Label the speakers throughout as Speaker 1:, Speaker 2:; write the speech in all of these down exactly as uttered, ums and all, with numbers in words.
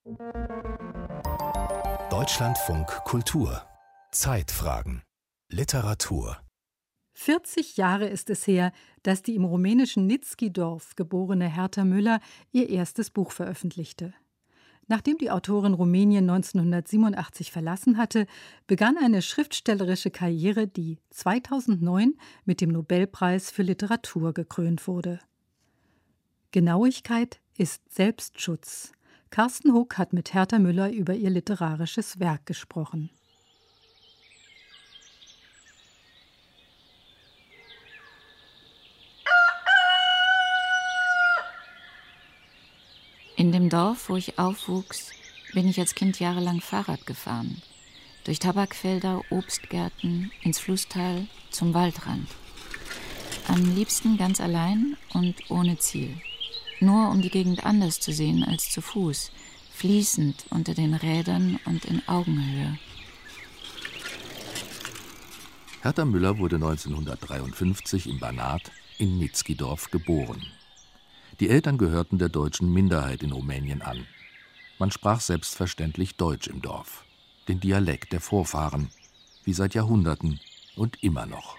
Speaker 1: Deutschlandfunk Kultur. Zeitfragen. Literatur.
Speaker 2: vierzig Jahre ist es her, dass die im rumänischen Nitzki-Dorf geborene Herta Müller ihr erstes Buch veröffentlichte. Nachdem die Autorin Rumänien neunzehnhundertsiebenundachtzig verlassen hatte, begann eine schriftstellerische Karriere, die zweitausendneun mit dem Nobelpreis für Literatur gekrönt wurde. Genauigkeit ist Selbstschutz. Carsten Huck hat mit Herta Müller über ihr literarisches Werk gesprochen.
Speaker 3: In dem Dorf, wo ich aufwuchs, bin ich als Kind jahrelang Fahrrad gefahren. Durch Tabakfelder, Obstgärten, ins Flusstal, zum Waldrand. Am liebsten ganz allein und ohne Ziel. Nur um die Gegend anders zu sehen als zu Fuß, fließend unter den Rädern und in Augenhöhe.
Speaker 4: Herta Müller wurde neunzehnhundertdreiundfünfzig in Banat in Nitzki-Dorf geboren. Die Eltern gehörten der deutschen Minderheit in Rumänien an. Man sprach selbstverständlich Deutsch im Dorf, den Dialekt der Vorfahren, wie seit Jahrhunderten und immer noch.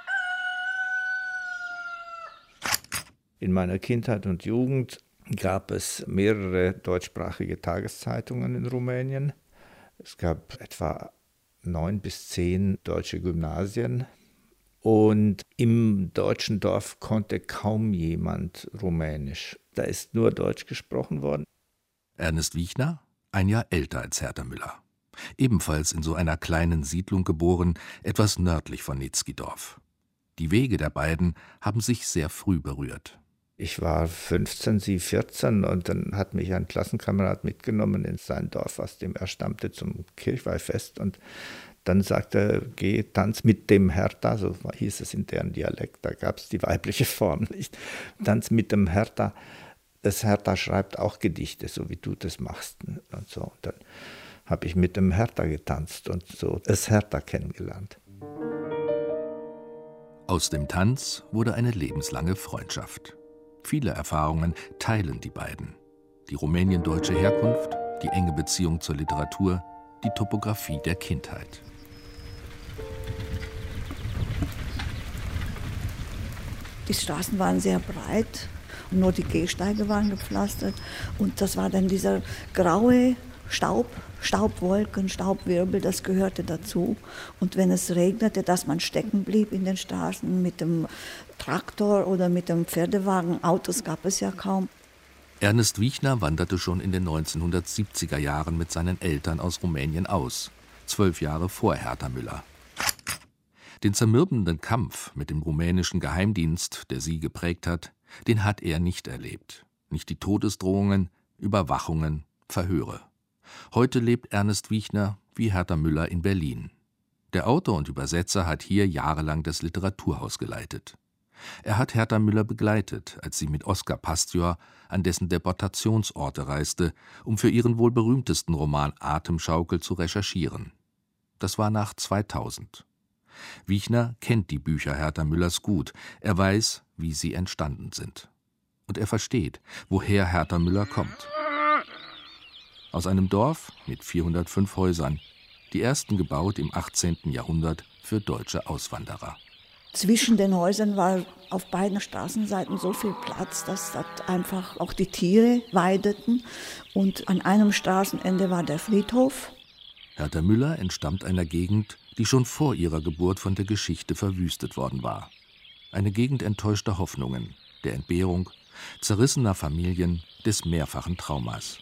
Speaker 5: In meiner Kindheit und Jugend gab es mehrere deutschsprachige Tageszeitungen in Rumänien. Es gab etwa neun bis zehn deutsche Gymnasien. Und im deutschen Dorf konnte kaum jemand Rumänisch. Da ist nur Deutsch gesprochen worden.
Speaker 4: Ernest Wiechner, ein Jahr älter als Herta Müller. Ebenfalls in so einer kleinen Siedlung geboren, etwas nördlich von Nitzki-Dorf. Die Wege der beiden haben sich sehr früh berührt.
Speaker 5: Ich war fünfzehn, sie vierzehn und dann hat mich ein Klassenkamerad mitgenommen in sein Dorf, aus dem er stammte, zum Kirchweihfest. Und dann sagte er, geh, tanz mit dem Herta, so hieß es in deren Dialekt, da gab es die weibliche Form nicht. Tanz mit dem Herta, das Herta schreibt auch Gedichte, so wie du das machst. Und so. Und dann habe ich mit dem Herta getanzt und so das Herta kennengelernt.
Speaker 4: Aus dem Tanz wurde eine lebenslange Freundschaft. Viele Erfahrungen teilen die beiden. Die rumäniendeutsche Herkunft, die enge Beziehung zur Literatur, die Topographie der Kindheit.
Speaker 6: Die Straßen waren sehr breit und nur die Gehsteige waren gepflastert. Und das war dann dieser graue Staub, Staubwolken, Staubwirbel, das gehörte dazu. Und wenn es regnete, dass man stecken blieb in den Straßen mit dem Traktor oder mit dem Pferdewagen, Autos gab es ja kaum.
Speaker 4: Ernest Wiechner wanderte schon in den neunzehnhundertsiebziger Jahren mit seinen Eltern aus Rumänien aus, zwölf Jahre vor Herta Müller. Den zermürbenden Kampf mit dem rumänischen Geheimdienst, der sie geprägt hat, den hat er nicht erlebt. Nicht die Todesdrohungen, Überwachungen, Verhöre. Heute lebt Ernest Wiechner wie Herta Müller in Berlin. Der Autor und Übersetzer hat hier jahrelang das Literaturhaus geleitet. Er hat Herta Müller begleitet, als sie mit Oskar Pastior an dessen Deportationsorte reiste, um für ihren wohl berühmtesten Roman Atemschaukel zu recherchieren. Das war nach zweitausend. Wiechner kennt die Bücher Herta Müllers gut. Er weiß, wie sie entstanden sind. Und er versteht, woher Herta Müller kommt. Aus einem Dorf mit vierhundertfünf Häusern, die ersten gebaut im achtzehnten Jahrhundert für deutsche Auswanderer.
Speaker 6: Zwischen den Häusern war auf beiden Straßenseiten so viel Platz, dass dort einfach auch die Tiere weideten. Und an einem Straßenende war der Friedhof.
Speaker 4: Herta Müller entstammt einer Gegend, die schon vor ihrer Geburt von der Geschichte verwüstet worden war. Eine Gegend enttäuschter Hoffnungen, der Entbehrung, zerrissener Familien, des mehrfachen Traumas.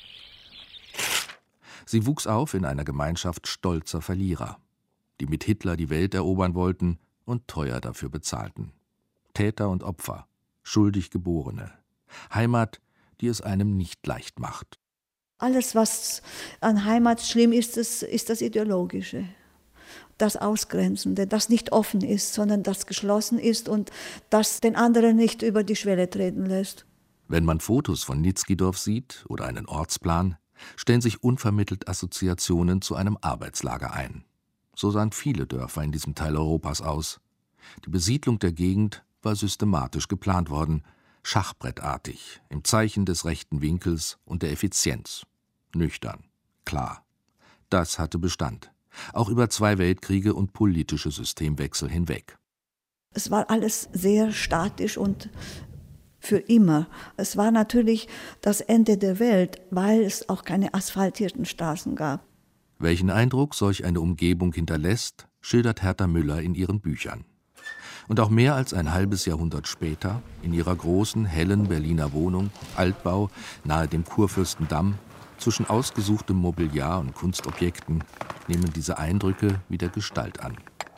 Speaker 4: Sie wuchs auf in einer Gemeinschaft stolzer Verlierer, die mit Hitler die Welt erobern wollten und teuer dafür bezahlten. Täter und Opfer, schuldig Geborene. Heimat, die es einem nicht leicht macht.
Speaker 6: Alles, was an Heimat schlimm ist, ist, ist das Ideologische. Das Ausgrenzende, das nicht offen ist, sondern das geschlossen ist und das den anderen nicht über die Schwelle treten lässt.
Speaker 4: Wenn man Fotos von Nitzki-Dorf sieht oder einen Ortsplan, stellen sich unvermittelt Assoziationen zu einem Arbeitslager ein. So sahen viele Dörfer in diesem Teil Europas aus. Die Besiedlung der Gegend war systematisch geplant worden, schachbrettartig, im Zeichen des rechten Winkels und der Effizienz. Nüchtern, klar. Das hatte Bestand. Auch über zwei Weltkriege und politische Systemwechsel hinweg.
Speaker 6: Es war alles sehr statisch und für immer. Es war natürlich das Ende der Welt, weil es auch keine asphaltierten Straßen gab.
Speaker 4: Welchen Eindruck solch eine Umgebung hinterlässt, schildert Hertha Müller in ihren Büchern. Und auch mehr als ein halbes Jahrhundert später, in ihrer großen, hellen Berliner Wohnung, Altbau, nahe dem Kurfürstendamm, zwischen ausgesuchtem Mobiliar und Kunstobjekten, nehmen diese Eindrücke wieder Gestalt an.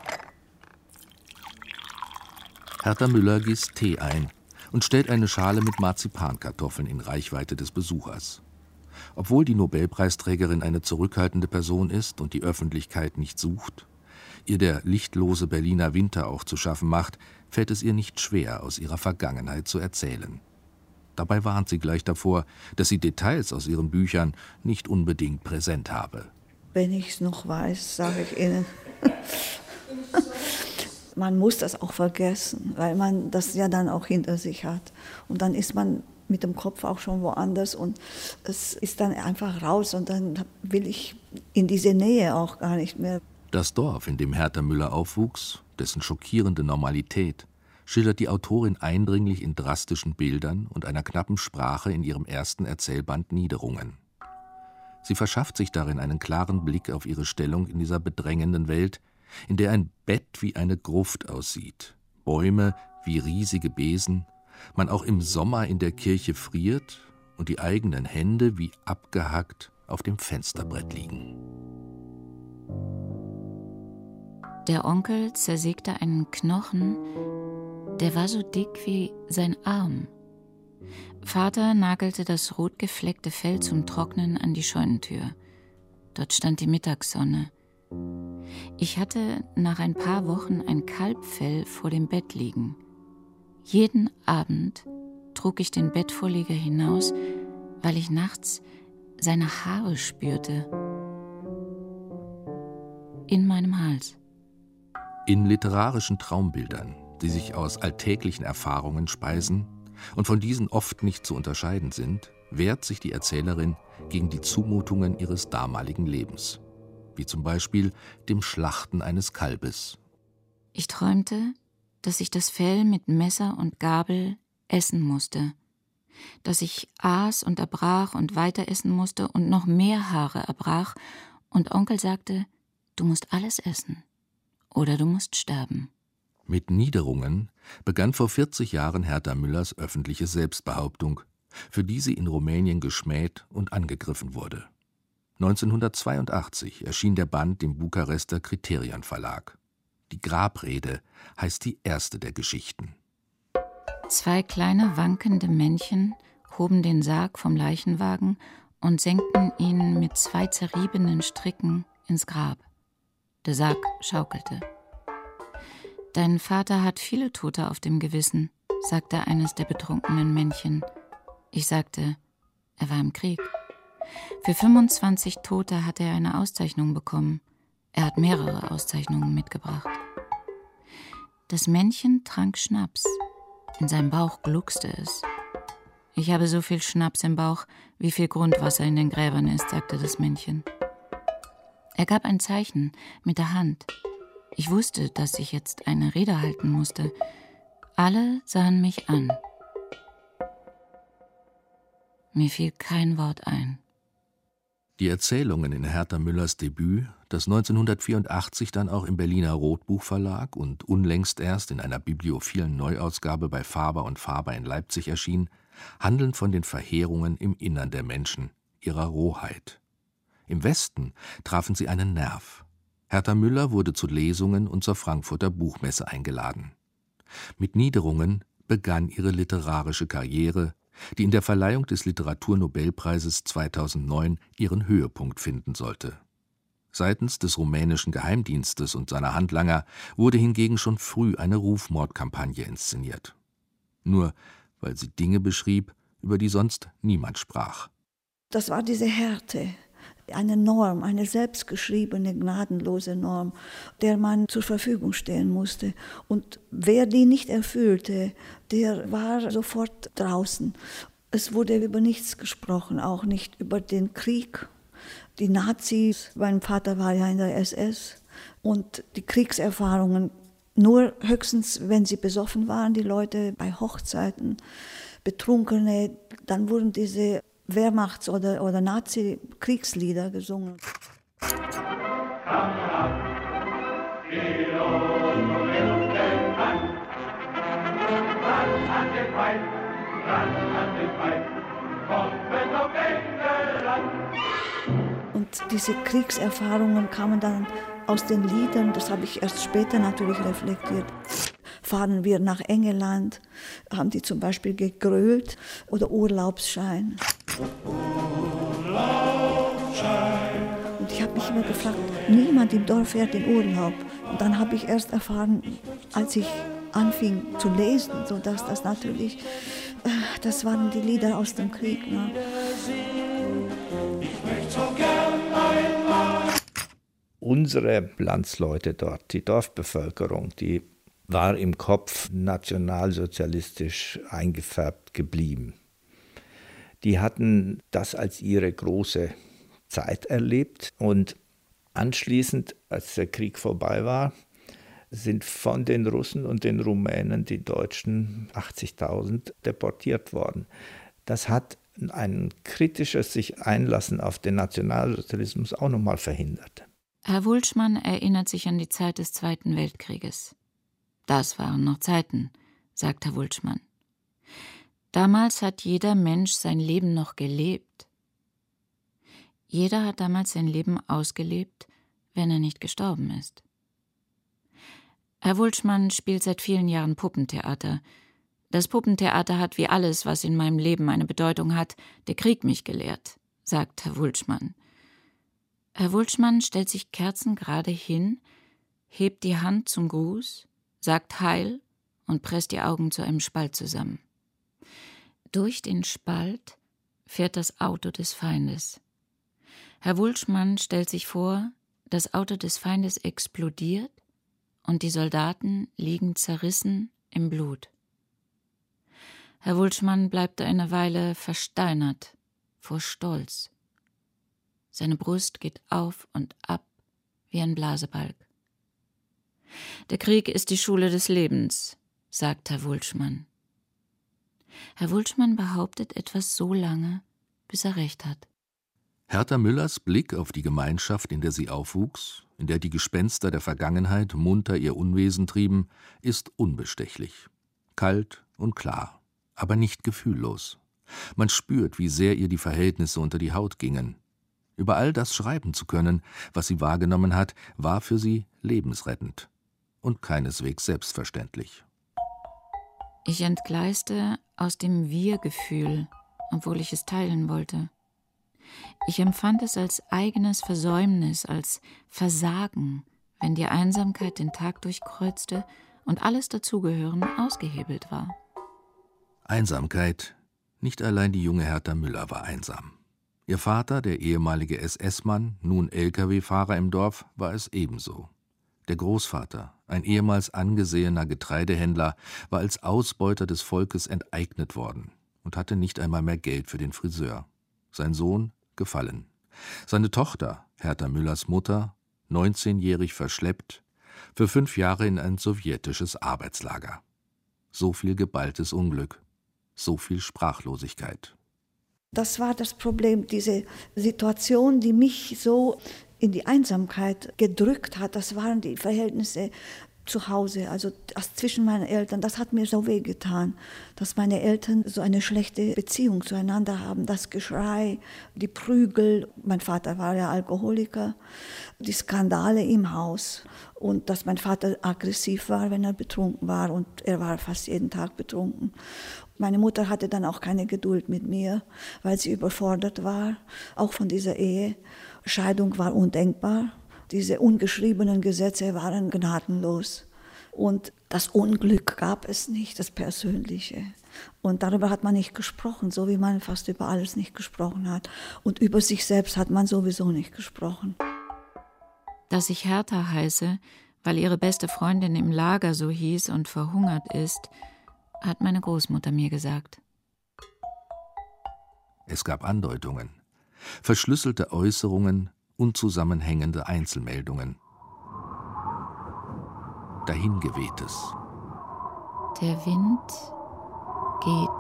Speaker 4: Hertha Müller gießt Tee ein und stellt eine Schale mit Marzipankartoffeln in Reichweite des Besuchers. Obwohl die Nobelpreisträgerin eine zurückhaltende Person ist und die Öffentlichkeit nicht sucht, ihr der lichtlose Berliner Winter auch zu schaffen macht, fällt es ihr nicht schwer, aus ihrer Vergangenheit zu erzählen. Dabei warnt sie gleich davor, dass sie Details aus ihren Büchern nicht unbedingt präsent habe.
Speaker 6: Wenn ich es noch weiß, sage ich Ihnen. Man muss das auch vergessen, weil man das ja dann auch hinter sich hat. Und dann ist man mit dem Kopf auch schon woanders und es ist dann einfach raus und dann will ich in diese Nähe auch gar nicht mehr.
Speaker 4: Das Dorf, in dem Hertha Müller aufwuchs, dessen schockierende Normalität, schildert die Autorin eindringlich in drastischen Bildern und einer knappen Sprache in ihrem ersten Erzählband Niederungen. Sie verschafft sich darin einen klaren Blick auf ihre Stellung in dieser bedrängenden Welt, in der ein Bett wie eine Gruft aussieht, Bäume wie riesige Besen, man auch im Sommer in der Kirche friert und die eigenen Hände wie abgehackt auf dem Fensterbrett liegen.
Speaker 3: Der Onkel zersägte einen Knochen, der war so dick wie sein Arm. Vater nagelte das rotgefleckte Fell zum Trocknen an die Scheunentür. Dort stand die Mittagssonne. Ich hatte nach ein paar Wochen ein Kalbfell vor dem Bett liegen. Jeden Abend trug ich den Bettvorleger hinaus, weil ich nachts seine Haare spürte. In meinem Hals.
Speaker 4: In literarischen Traumbildern, die sich aus alltäglichen Erfahrungen speisen und von diesen oft nicht zu unterscheiden sind, wehrt sich die Erzählerin gegen die Zumutungen ihres damaligen Lebens, wie zum Beispiel dem Schlachten eines Kalbes.
Speaker 3: Ich träumte, dass ich das Fell mit Messer und Gabel essen musste, dass ich aß und erbrach und weiter essen musste und noch mehr Haare erbrach, und Onkel sagte, du musst alles essen oder du musst sterben.
Speaker 4: Mit Niederungen begann vor vierzig Jahren Hertha Müllers öffentliche Selbstbehauptung, für die sie in Rumänien geschmäht und angegriffen wurde. neunzehnhundertzweiundachtzig erschien der Band im Bukarester Criterion Verlag. Die Grabrede heißt die erste der Geschichten.
Speaker 3: Zwei kleine wankende Männchen hoben den Sarg vom Leichenwagen und senkten ihn mit zwei zerriebenen Stricken ins Grab. Der Sarg schaukelte. Dein Vater hat viele Tote auf dem Gewissen, sagte eines der betrunkenen Männchen. Ich sagte, er war im Krieg. Für fünfundzwanzig Tote hat er eine Auszeichnung bekommen. Er hat mehrere Auszeichnungen mitgebracht. Das Männchen trank Schnaps. In seinem Bauch gluckste es. Ich habe so viel Schnaps im Bauch, wie viel Grundwasser in den Gräbern ist, sagte das Männchen. Er gab ein Zeichen mit der Hand. Ich wusste, dass ich jetzt eine Rede halten musste. Alle sahen mich an. Mir fiel kein Wort ein.
Speaker 4: Die Erzählungen in Hertha Müllers Debüt, das neunzehnhundertvierundachtzig dann auch im Berliner Rotbuch-Verlag und unlängst erst in einer bibliophilen Neuausgabe bei Faber und Faber in Leipzig erschien, handeln von den Verheerungen im Innern der Menschen, ihrer Rohheit. Im Westen trafen sie einen Nerv. Hertha Müller wurde zu Lesungen und zur Frankfurter Buchmesse eingeladen. Mit Niederungen begann ihre literarische Karriere, die in der Verleihung des Literaturnobelpreises zweitausendneun ihren Höhepunkt finden sollte. Seitens des rumänischen Geheimdienstes und seiner Handlanger wurde hingegen schon früh eine Rufmordkampagne inszeniert. Nur weil sie Dinge beschrieb, über die sonst niemand sprach.
Speaker 6: Das war diese Härte, eine Norm, eine selbstgeschriebene, gnadenlose Norm, der man zur Verfügung stehen musste. Und wer die nicht erfüllte, der war sofort draußen. Es wurde über nichts gesprochen, auch nicht über den Krieg. Die Nazis, mein Vater war ja in der S S, und die Kriegserfahrungen, nur höchstens, wenn sie besoffen waren, die Leute bei Hochzeiten, Betrunkene, dann wurden diese Wehrmachts- oder, oder Nazi-Kriegslieder gesungen. Und diese Kriegserfahrungen kamen dann aus den Liedern, das habe ich erst später natürlich reflektiert. Fahren wir nach England, haben die zum Beispiel gegrölt, oder Urlaubsschein. Urlaubsschein. Und ich habe mich immer gefragt, niemand im Dorf fährt in Urlaub. Und dann habe ich erst erfahren, als ich anfing zu lesen, so dass das natürlich, das waren die Lieder aus dem Krieg. Ne?
Speaker 5: Ich möchte so gern einmal. Unsere Landsleute dort, die Dorfbevölkerung, die war im Kopf nationalsozialistisch eingefärbt geblieben. Die hatten das als ihre große Zeit erlebt und anschließend, als der Krieg vorbei war, sind von den Russen und den Rumänen die Deutschen achtzigtausend deportiert worden. Das hat ein kritisches sich Einlassen auf den Nationalsozialismus auch nochmal verhindert.
Speaker 3: Herr Wulschmann erinnert sich an die Zeit des Zweiten Weltkrieges. Das waren noch Zeiten, sagt Herr Wulschmann. Damals hat jeder Mensch sein Leben noch gelebt. Jeder hat damals sein Leben ausgelebt, wenn er nicht gestorben ist. Herr Wulschmann spielt seit vielen Jahren Puppentheater. Das Puppentheater hat wie alles, was in meinem Leben eine Bedeutung hat, der Krieg mich gelehrt, sagt Herr Wulschmann. Herr Wulschmann stellt sich kerzengerade hin, hebt die Hand zum Gruß, sagt Heil und presst die Augen zu einem Spalt zusammen. Durch den Spalt fährt das Auto des Feindes. Herr Wulschmann stellt sich vor, das Auto des Feindes explodiert und die Soldaten liegen zerrissen im Blut. Herr Wulschmann bleibt eine Weile versteinert vor Stolz. Seine Brust geht auf und ab wie ein Blasebalg. Der Krieg ist die Schule des Lebens, sagt Herr Wulschmann. Herr Wulschmann behauptet etwas so lange, bis er recht hat.
Speaker 4: Hertha Müllers Blick auf die Gemeinschaft, in der sie aufwuchs, in der die Gespenster der Vergangenheit munter ihr Unwesen trieben, ist unbestechlich. Kalt und klar, aber nicht gefühllos. Man spürt, wie sehr ihr die Verhältnisse unter die Haut gingen. Über all das schreiben zu können, was sie wahrgenommen hat, war für sie lebensrettend und keineswegs selbstverständlich.
Speaker 3: Ich entgleiste aus dem Wir-Gefühl, obwohl ich es teilen wollte. Ich empfand es als eigenes Versäumnis, als Versagen, wenn die Einsamkeit den Tag durchkreuzte und alles dazugehören ausgehebelt war.
Speaker 4: Einsamkeit, nicht allein die junge Hertha Müller war einsam. Ihr Vater, der ehemalige S S-Mann, nun L K W-Fahrer im Dorf, war es ebenso. Der Großvater, ein ehemals angesehener Getreidehändler, war als Ausbeuter des Volkes enteignet worden und hatte nicht einmal mehr Geld für den Friseur. Sein Sohn gefallen. Seine Tochter, Hertha Müllers Mutter, neunzehnjährig verschleppt, für fünf Jahre in ein sowjetisches Arbeitslager. So viel geballtes Unglück, so viel Sprachlosigkeit.
Speaker 6: Das war das Problem, diese Situation, die mich so in die Einsamkeit gedrückt hat. Das waren die Verhältnisse zu Hause, also das zwischen meinen Eltern. Das hat mir so wehgetan, dass meine Eltern so eine schlechte Beziehung zueinander haben. Das Geschrei, die Prügel, mein Vater war ja Alkoholiker, die Skandale im Haus und dass mein Vater aggressiv war, wenn er betrunken war, und er war fast jeden Tag betrunken. Meine Mutter hatte dann auch keine Geduld mit mir, weil sie überfordert war, auch von dieser Ehe. Scheidung war undenkbar. Diese ungeschriebenen Gesetze waren gnadenlos. Und das Unglück gab es nicht, das Persönliche. Und darüber hat man nicht gesprochen, so wie man fast über alles nicht gesprochen hat. Und über sich selbst hat man sowieso nicht gesprochen.
Speaker 3: Dass ich Hertha heiße, weil ihre beste Freundin im Lager so hieß und verhungert ist, hat meine Großmutter mir gesagt.
Speaker 4: Es gab Andeutungen, verschlüsselte Äußerungen, unzusammenhängende Einzelmeldungen. Dahingewehtes.
Speaker 3: Der Wind geht.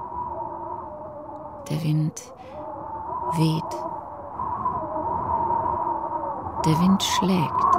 Speaker 3: Der Wind weht. Der Wind schlägt.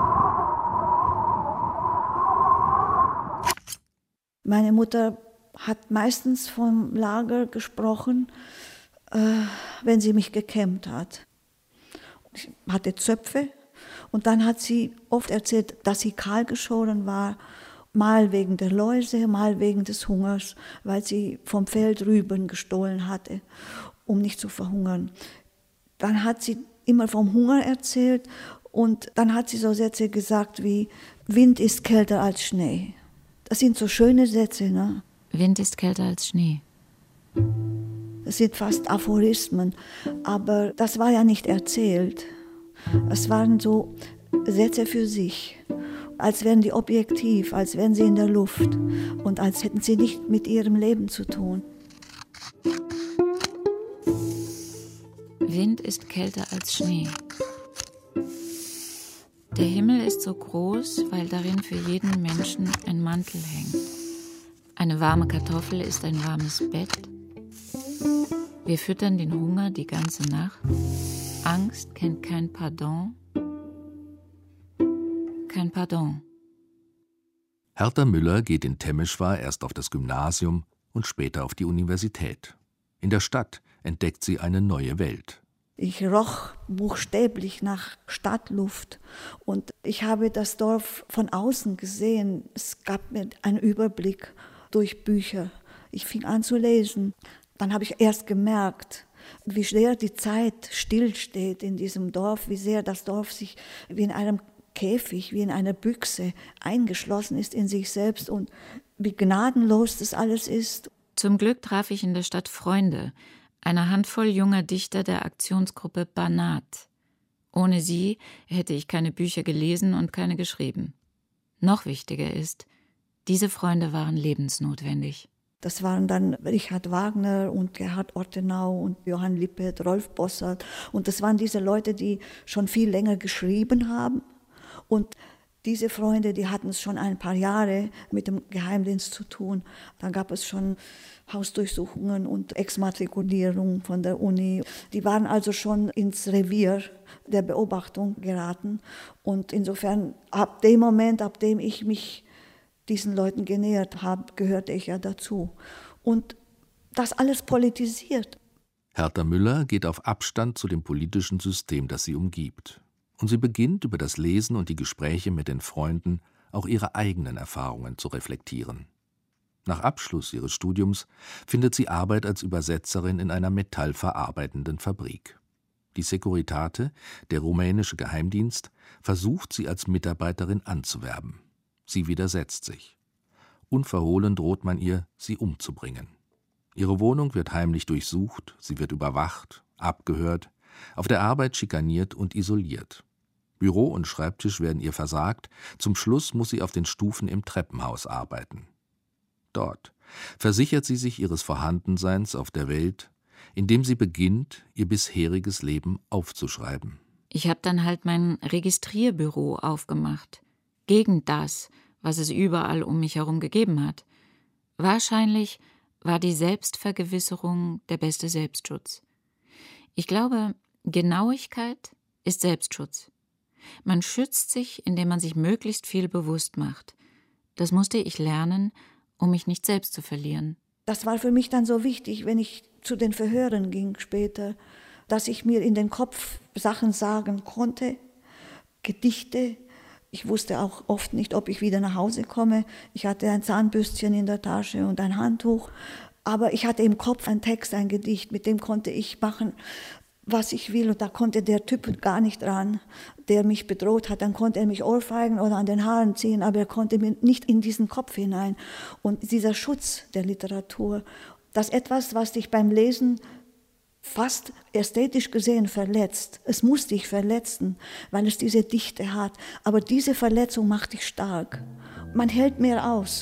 Speaker 6: Meine Mutter hat meistens vom Lager gesprochen, äh, wenn sie mich gekämmt hat. Ich hatte Zöpfe und dann hat sie oft erzählt, dass sie kahl geschoren war, mal wegen der Läuse, mal wegen des Hungers, weil sie vom Feld Rüben gestohlen hatte, um nicht zu verhungern. Dann hat sie immer vom Hunger erzählt und dann hat sie so Sätze gesagt wie, Wind ist kälter als Schnee. Das sind so schöne Sätze, ne?
Speaker 3: Wind ist kälter als Schnee.
Speaker 6: Das sind fast Aphorismen, aber das war ja nicht erzählt. Es waren so Sätze für sich, als wären die objektiv, als wären sie in der Luft und als hätten sie nicht mit ihrem Leben zu tun.
Speaker 3: Wind ist kälter als Schnee. Der Himmel ist so groß, weil darin für jeden Menschen ein Mantel hängt. Eine warme Kartoffel ist ein warmes Bett. Wir füttern den Hunger die ganze Nacht. Angst kennt kein Pardon. Kein Pardon.
Speaker 4: Hertha Müller geht in Temeswar erst auf das Gymnasium und später auf die Universität. In der Stadt entdeckt sie eine neue Welt.
Speaker 6: Ich roch buchstäblich nach Stadtluft und ich habe das Dorf von außen gesehen. Es gab mir einen Überblick durch Bücher. Ich fing an zu lesen. Dann habe ich erst gemerkt, wie sehr die Zeit stillsteht in diesem Dorf, wie sehr das Dorf sich wie in einem Käfig, wie in einer Büchse eingeschlossen ist in sich selbst und wie gnadenlos das alles ist.
Speaker 3: Zum Glück traf ich in der Stadt Freunde, eine Handvoll junger Dichter der Aktionsgruppe Banat. Ohne sie hätte ich keine Bücher gelesen und keine geschrieben. Noch wichtiger ist, diese Freunde waren lebensnotwendig.
Speaker 6: Das waren dann Richard Wagner und Gerhard Ortenau und Johann Lippert, Rolf Bossert. Und das waren diese Leute, die schon viel länger geschrieben haben. Und diese Freunde, die hatten es schon ein paar Jahre mit dem Geheimdienst zu tun. Da gab es schon Hausdurchsuchungen und Exmatrikulierung von der Uni. Die waren also schon ins Revier der Beobachtung geraten. Und insofern, ab dem Moment, ab dem ich mich diesen Leuten genähert habe, gehörte ich ja dazu. Und das alles politisiert.
Speaker 4: Hertha Müller geht auf Abstand zu dem politischen System, das sie umgibt. Und sie beginnt über das Lesen und die Gespräche mit den Freunden auch ihre eigenen Erfahrungen zu reflektieren. Nach Abschluss ihres Studiums findet sie Arbeit als Übersetzerin in einer metallverarbeitenden Fabrik. Die Securitate, der rumänische Geheimdienst, versucht sie als Mitarbeiterin anzuwerben. Sie widersetzt sich. Unverhohlen droht man ihr, sie umzubringen. Ihre Wohnung wird heimlich durchsucht, sie wird überwacht, abgehört, auf der Arbeit schikaniert und isoliert. Büro und Schreibtisch werden ihr versagt, zum Schluss muss sie auf den Stufen im Treppenhaus arbeiten. Dort versichert sie sich ihres Vorhandenseins auf der Welt, indem sie beginnt, ihr bisheriges Leben aufzuschreiben.
Speaker 3: Ich habe dann halt mein Registrierbüro aufgemacht. Gegen das, was es überall um mich herum gegeben hat. Wahrscheinlich war die Selbstvergewisserung der beste Selbstschutz. Ich glaube, Genauigkeit ist Selbstschutz. Man schützt sich, indem man sich möglichst viel bewusst macht. Das musste ich lernen, um mich nicht selbst zu verlieren.
Speaker 6: Das war für mich dann so wichtig, wenn ich zu den Verhören ging später, dass ich mir in den Kopf Sachen sagen konnte, Gedichte. Ich wusste auch oft nicht, ob ich wieder nach Hause komme. Ich hatte ein Zahnbürstchen in der Tasche und ein Handtuch. Aber ich hatte im Kopf einen Text, ein Gedicht, mit dem konnte ich machen, was ich will. Und da konnte der Typ gar nicht ran, der mich bedroht hat. Dann konnte er mich ohrfeigen oder an den Haaren ziehen, aber er konnte mir nicht in diesen Kopf hinein. Und dieser Schutz der Literatur, das etwas, was dich beim Lesen fast ästhetisch gesehen verletzt. Es muss dich verletzen, weil es diese Dichte hat. Aber diese Verletzung macht dich stark. Man hält mehr aus,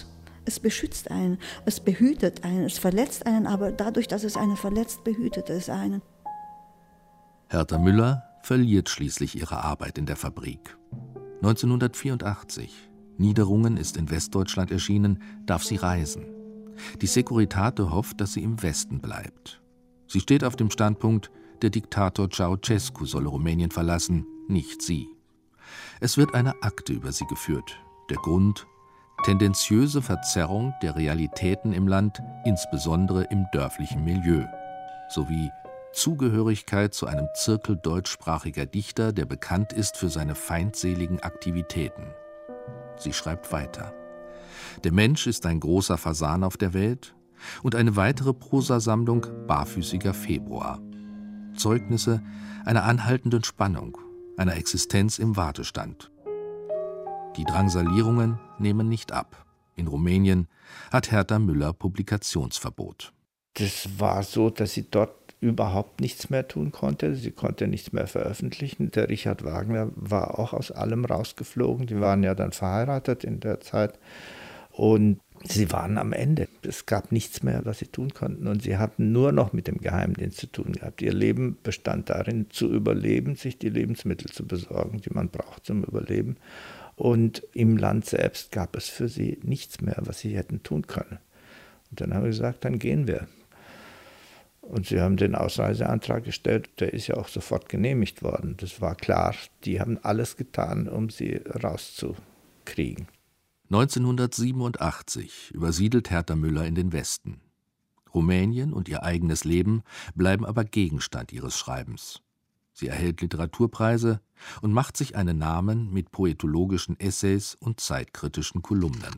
Speaker 6: Es beschützt einen, es behütet einen, es verletzt einen, aber dadurch, dass es einen verletzt, behütet es einen.
Speaker 4: Hertha Müller verliert schließlich ihre Arbeit in der Fabrik. neunzehnhundertvierundachtzig, Niederungen ist in Westdeutschland erschienen, darf sie reisen. Die Securitate hofft, dass sie im Westen bleibt. Sie steht auf dem Standpunkt, der Diktator Ceausescu solle Rumänien verlassen, nicht sie. Es wird eine Akte über sie geführt. Der Grund: tendenziöse Verzerrung der Realitäten im Land, insbesondere im dörflichen Milieu, sowie Zugehörigkeit zu einem Zirkel deutschsprachiger Dichter, der bekannt ist für seine feindseligen Aktivitäten. Sie schreibt weiter: Der Mensch ist ein großer Fasan auf der Welt, und eine weitere Prosasammlung Barfüßiger Februar. Zeugnisse einer anhaltenden Spannung, einer Existenz im Wartestand. Die Drangsalierungen nehmen nicht ab. In Rumänien hat Hertha Müller Publikationsverbot.
Speaker 5: Das war so, dass sie dort überhaupt nichts mehr tun konnte. Sie konnte nichts mehr veröffentlichen. Der Richard Wagner war auch aus allem rausgeflogen. Die waren ja dann verheiratet in der Zeit. Und sie waren am Ende. Es gab nichts mehr, was sie tun konnten. Und sie hatten nur noch mit dem Geheimdienst zu tun gehabt. Ihr Leben bestand darin, zu überleben, sich die Lebensmittel zu besorgen, die man braucht zum Überleben. Und im Land selbst gab es für sie nichts mehr, was sie hätten tun können. Und dann haben wir gesagt, dann gehen wir. Und sie haben den Ausreiseantrag gestellt, der ist ja auch sofort genehmigt worden. Das war klar, die haben alles getan, um sie rauszukriegen.
Speaker 4: neunzehnhundertsiebenundachtzig übersiedelt Hertha Müller in den Westen. Rumänien und ihr eigenes Leben bleiben aber Gegenstand ihres Schreibens. Sie erhält Literaturpreise und macht sich einen Namen mit poetologischen Essays und zeitkritischen Kolumnen.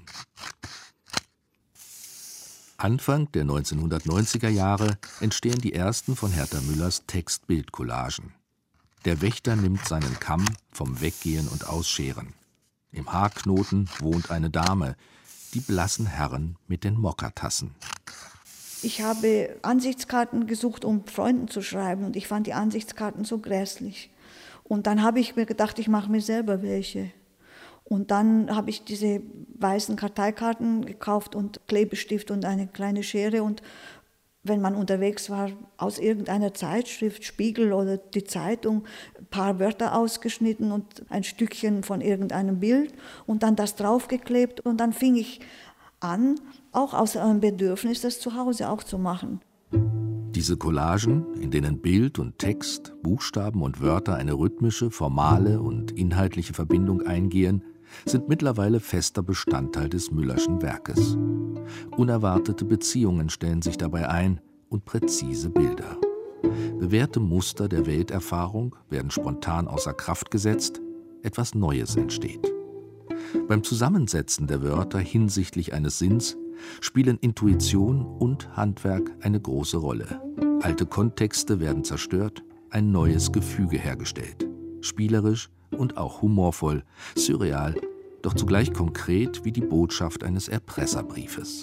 Speaker 4: Anfang der neunzehnhundertneunziger Jahre entstehen die ersten von Hertha Müllers Text-Bild-Collagen. Der Wächter nimmt seinen Kamm vom Weggehen und Ausscheren. Im Haarknoten wohnt eine Dame, die blassen Herren mit den Mokka-Tassen.
Speaker 6: Ich habe Ansichtskarten gesucht, um Freunden zu schreiben, und ich fand die Ansichtskarten so grässlich. Und dann habe ich mir gedacht, ich mache mir selber welche. Und dann habe ich diese weißen Karteikarten gekauft und Klebestift und eine kleine Schere. Und wenn man unterwegs war, aus irgendeiner Zeitschrift, Spiegel oder die Zeitung, ein paar Wörter ausgeschnitten und ein Stückchen von irgendeinem Bild und dann das draufgeklebt. Und dann fing ich an, auch aus einem Bedürfnis, das zu Hause auch zu machen.
Speaker 4: Diese Collagen, in denen Bild und Text, Buchstaben und Wörter eine rhythmische, formale und inhaltliche Verbindung eingehen, sind mittlerweile fester Bestandteil des Müllerschen Werkes. Unerwartete Beziehungen stellen sich dabei ein und präzise Bilder. Bewährte Muster der Welterfahrung werden spontan außer Kraft gesetzt, etwas Neues entsteht. Beim Zusammensetzen der Wörter hinsichtlich eines Sinns spielen Intuition und Handwerk eine große Rolle. Alte Kontexte werden zerstört, ein neues Gefüge hergestellt. Spielerisch und auch humorvoll, surreal, doch zugleich konkret wie die Botschaft eines Erpresserbriefes.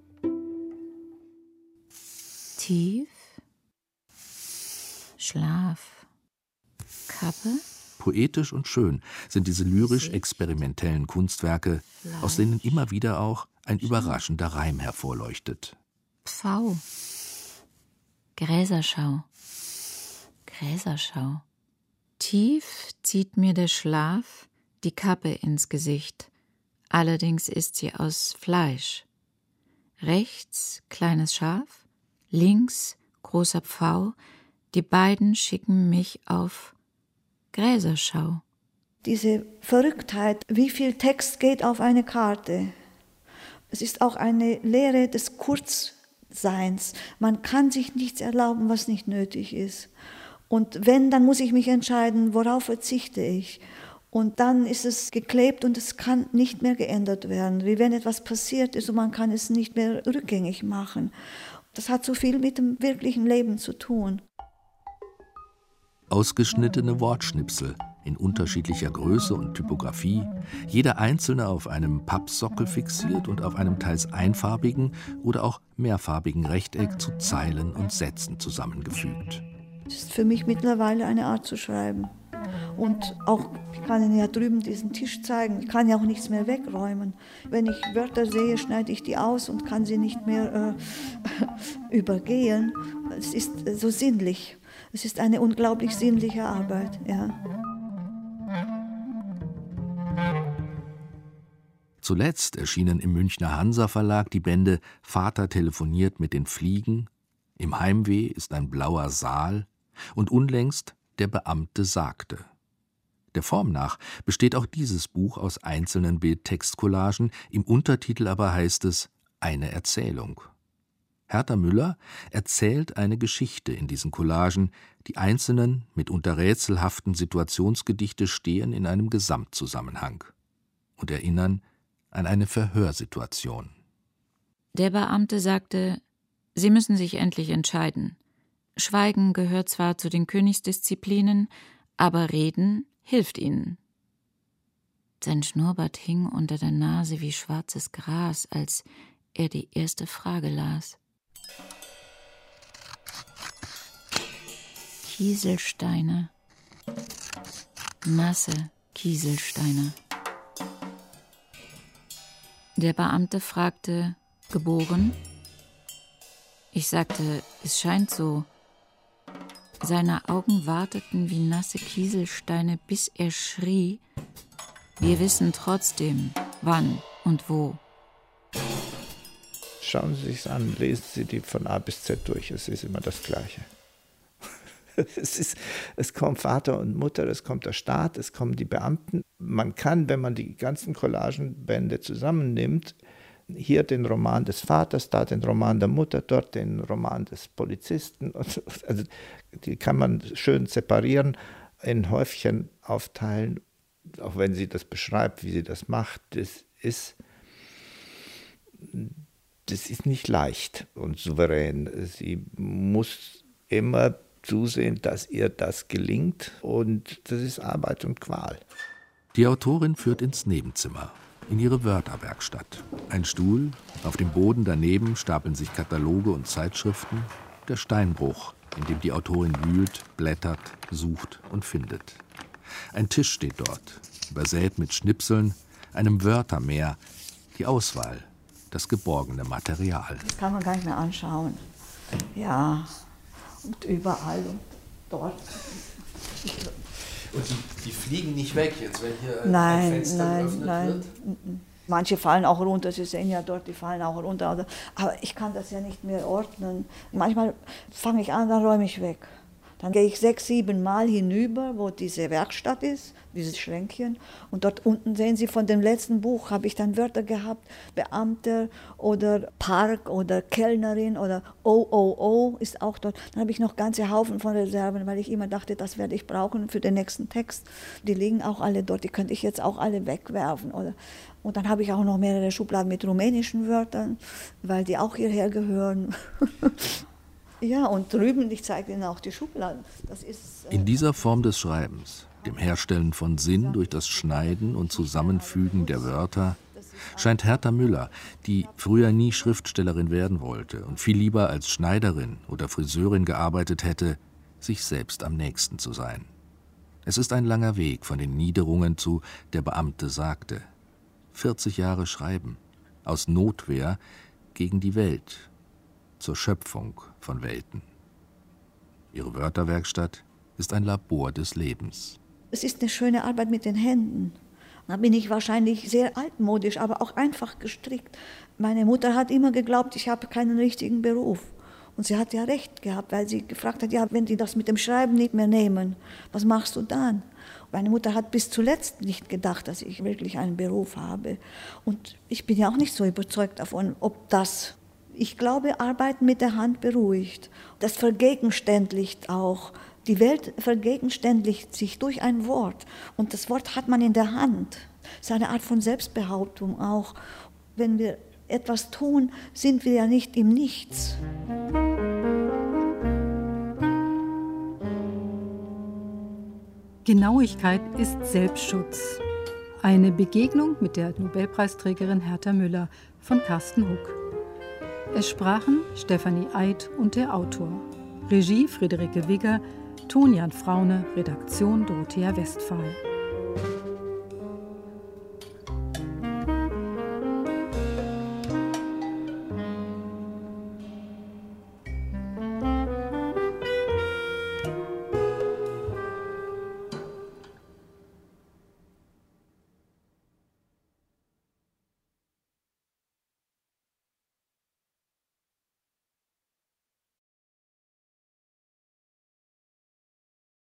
Speaker 3: Tief, Schlaf, Kappe.
Speaker 4: Poetisch und schön sind diese lyrisch-experimentellen Kunstwerke, aus denen immer wieder auch ein überraschender Reim hervorleuchtet.
Speaker 3: Pfau, Gräserschau, Gräserschau. Tief zieht mir der Schlaf die Kappe ins Gesicht, allerdings ist sie aus Fleisch. Rechts kleines Schaf, links großer Pfau, die beiden schicken mich auf Gräserschau.
Speaker 6: Diese Verrücktheit, wie viel Text geht auf eine Karte. Es ist auch eine Lehre des Kurzseins. Man kann sich nichts erlauben, was nicht nötig ist. Und wenn, dann muss ich mich entscheiden, worauf verzichte ich. Und dann ist es geklebt und es kann nicht mehr geändert werden. Wie wenn etwas passiert ist und man kann es nicht mehr rückgängig machen. Das hat so viel mit dem wirklichen Leben zu tun.
Speaker 4: Ausgeschnittene Wortschnipsel in unterschiedlicher Größe und Typografie, jeder einzelne auf einem Pappsockel fixiert und auf einem teils einfarbigen oder auch mehrfarbigen Rechteck zu Zeilen und Sätzen zusammengefügt.
Speaker 6: Das ist für mich mittlerweile eine Art zu schreiben. Und auch, ich kann Ihnen ja drüben diesen Tisch zeigen, ich kann ja auch nichts mehr wegräumen. Wenn ich Wörter sehe, schneide ich die aus und kann sie nicht mehr äh, übergehen. Es ist so sinnlich. Es ist eine unglaublich sinnliche Arbeit, ja.
Speaker 4: Zuletzt erschienen im Münchner Hansa-Verlag die Bände »Vater telefoniert mit den Fliegen«, »Im Heimweh ist ein blauer Saal« und unlängst »Der Beamte sagte«. Der Form nach besteht auch dieses Buch aus einzelnen Bildtextcollagen, im Untertitel aber heißt es »Eine Erzählung«. Hertha Müller erzählt eine Geschichte in diesen Collagen, die einzelnen, mitunter rätselhaften Situationsgedichte stehen in einem Gesamtzusammenhang und erinnern an eine Verhörsituation.
Speaker 3: Der Beamte sagte, Sie müssen sich endlich entscheiden. Schweigen gehört zwar zu den Königsdisziplinen, aber Reden hilft Ihnen. Sein Schnurrbart hing unter der Nase wie schwarzes Gras, als er die erste Frage las. Kieselsteine. Nasse Kieselsteine. Der Beamte fragte, geboren? Ich sagte, es scheint so. Seine Augen warteten wie nasse Kieselsteine, bis er schrie, wir wissen trotzdem, wann und wo.
Speaker 5: Schauen Sie sich's an, lesen Sie die von A bis Z durch, es ist immer das Gleiche. Es, ist, es kommt Vater und Mutter, es kommt der Staat, es kommen die Beamten. Man kann, wenn man die ganzen Collagenbände zusammennimmt, hier den Roman des Vaters, da den Roman der Mutter, dort den Roman des Polizisten. Also die kann man schön separieren, in Häufchen aufteilen, auch wenn sie das beschreibt, wie sie das macht. Das ist, das ist nicht leicht und souverän. Sie muss immer zusehen, dass ihr das gelingt, und das ist Arbeit und Qual.
Speaker 4: Die Autorin führt ins Nebenzimmer, in ihre Wörterwerkstatt. Ein Stuhl, auf dem Boden daneben stapeln sich Kataloge und Zeitschriften, der Steinbruch, in dem die Autorin wühlt, blättert, sucht und findet. Ein Tisch steht dort, übersät mit Schnipseln, einem Wörtermeer, die Auswahl, das geborgene Material.
Speaker 6: Das kann man gar nicht mehr anschauen. Ja, und überall und dort.
Speaker 4: Und die, die fliegen nicht weg jetzt, wenn hier
Speaker 6: nein,
Speaker 4: ein Fenster
Speaker 6: nein,
Speaker 4: geöffnet
Speaker 6: nein.
Speaker 4: wird?
Speaker 6: Manche fallen auch runter, Sie sehen ja dort, die fallen auch runter. Aber ich kann das ja nicht mehr ordnen. Manchmal fange ich an, dann räume ich weg. Dann gehe ich sechs, sieben Mal hinüber, wo diese Werkstatt ist, dieses Schränkchen. Und dort unten sehen Sie, von dem letzten Buch habe ich dann Wörter gehabt, Beamter oder Park oder Kellnerin oder O O O ist auch dort. Dann habe ich noch ganze Haufen von Reserven, weil ich immer dachte, das werde ich brauchen für den nächsten Text. Die liegen auch alle dort, die könnte ich jetzt auch alle wegwerfen. Oder und dann habe ich auch noch mehrere Schubladen mit rumänischen Wörtern, weil die auch hierher gehören. Ja, und drüben, ich zeige Ihnen auch die Schubladen. Das ist, äh,
Speaker 4: In dieser Form des Schreibens, dem Herstellen von Sinn durch das Schneiden und Zusammenfügen der Wörter, scheint Hertha Müller, die früher nie Schriftstellerin werden wollte und viel lieber als Schneiderin oder Friseurin gearbeitet hätte, sich selbst am nächsten zu sein. Es ist ein langer Weg von den Niederungen zu »Der Beamte sagte«. vierzig Jahre Schreiben, aus Notwehr gegen die Welt, zur Schöpfung von Welten. Ihre Wörterwerkstatt ist ein Labor des Lebens.
Speaker 6: Es ist eine schöne Arbeit mit den Händen. Da bin ich wahrscheinlich sehr altmodisch, aber auch einfach gestrickt. Meine Mutter hat immer geglaubt, ich habe keinen richtigen Beruf. Und sie hat ja recht gehabt, weil sie gefragt hat, ja, wenn die das mit dem Schreiben nicht mehr nehmen, was machst du dann? Meine Mutter hat bis zuletzt nicht gedacht, dass ich wirklich einen Beruf habe. Und ich bin ja auch nicht so überzeugt davon, ob das... Ich glaube, Arbeiten mit der Hand beruhigt. Das vergegenständlicht auch. Die Welt vergegenständlicht sich durch ein Wort. Und das Wort hat man in der Hand. Es ist eine Art von Selbstbehauptung auch. Wenn wir etwas tun, sind wir ja nicht im Nichts.
Speaker 2: Genauigkeit ist Selbstschutz. Eine Begegnung mit der Nobelpreisträgerin Hertha Müller von Carsten Huck. Es sprachen Stefanie Eid und der Autor. Regie Friederike Wigger, Ton Jan Fraune, Redaktion Dorothea Westphal.